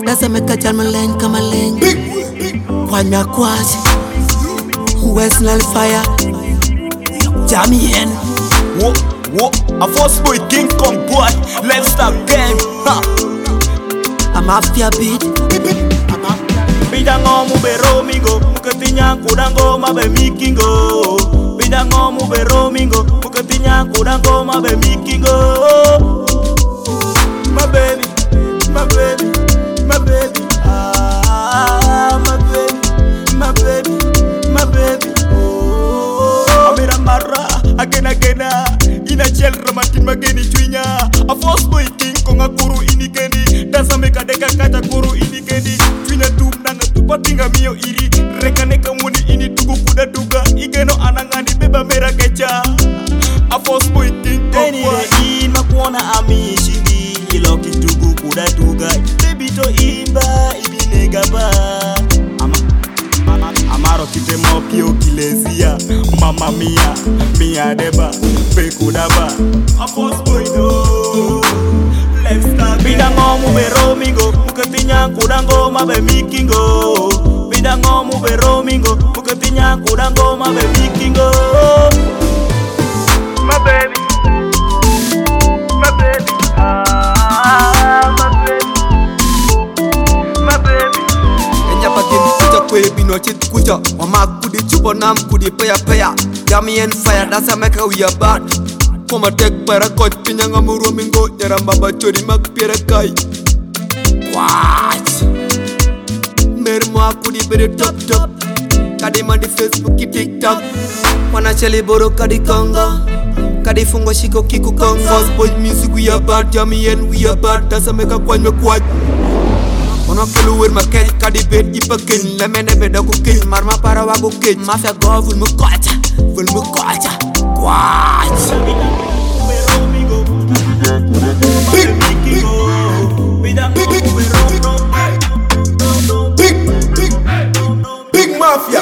Dasa meka maleng kamaleng Kwanya kwasi West Nile Fire Jamien Wo, a first boy King Kong boy, lifestyle gang, ha. A mafia beat Bidango mubero mingo, mukatinya kudango mabe mikingo. Bidango mubero mingo, mukatinya kudango mabe mikingo. My baby, my baby, my baby, ah, my baby, my baby, my baby. Oh, amira mara, agena ina chel romantic mageni chuinya. A first boy King Kong akuru inikendi, dasa meka deka kata kuru inikendi. Chuinya tum nanga tupatinga mio iri, rekane kamuni ini tugu kuda duga, igeno anangani beba mera kecha. A first boy King Kong boy. In makuona amishindi, iloki tugu kuda duga, baby to imba ibinega ba. Amaro kitemo pio kilezia, mama mia, mia deba, pekudaba. A first boy do, let's start. Bidango mubero mingo, mukatinya kudango mabe mikingo. Bidango mubero mingo, mukatinya kudango mabe mikingo. My baby, my baby, ah, my baby, my baby. Enya pagin kuja kwe bino chit kuja Mama kudi chupo nam kudi paya Jamien Fire dasa meka we are bad Koma tek para kot pinyanga muro mingo Nyaramba bachori mak piera kai What? Mermo akudi bere top Kadi mandi Facebook ki TikTok Wana cheli boro kadi konga Kadi fungo shiko kiku konga First boy music we are bad Jamien we are bad Dasa meka kwanywe kwaj Ono kelu wir makej kadi bet ipa kin Lemene beda ku kin Marma para wago kej Mafia go vul mu kocha Kwach Big Mafia.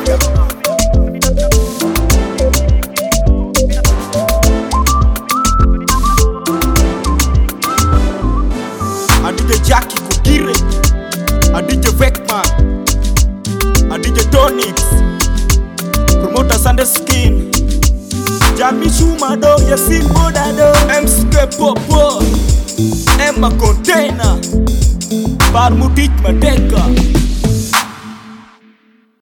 Adije Jackie Kugire, Adije Vekman, Adije Tonix, Promoter Sunday Skin, Jami Shumado, Yasin Bodado, MSK Popo, Emma Container, Barmudik Mateka.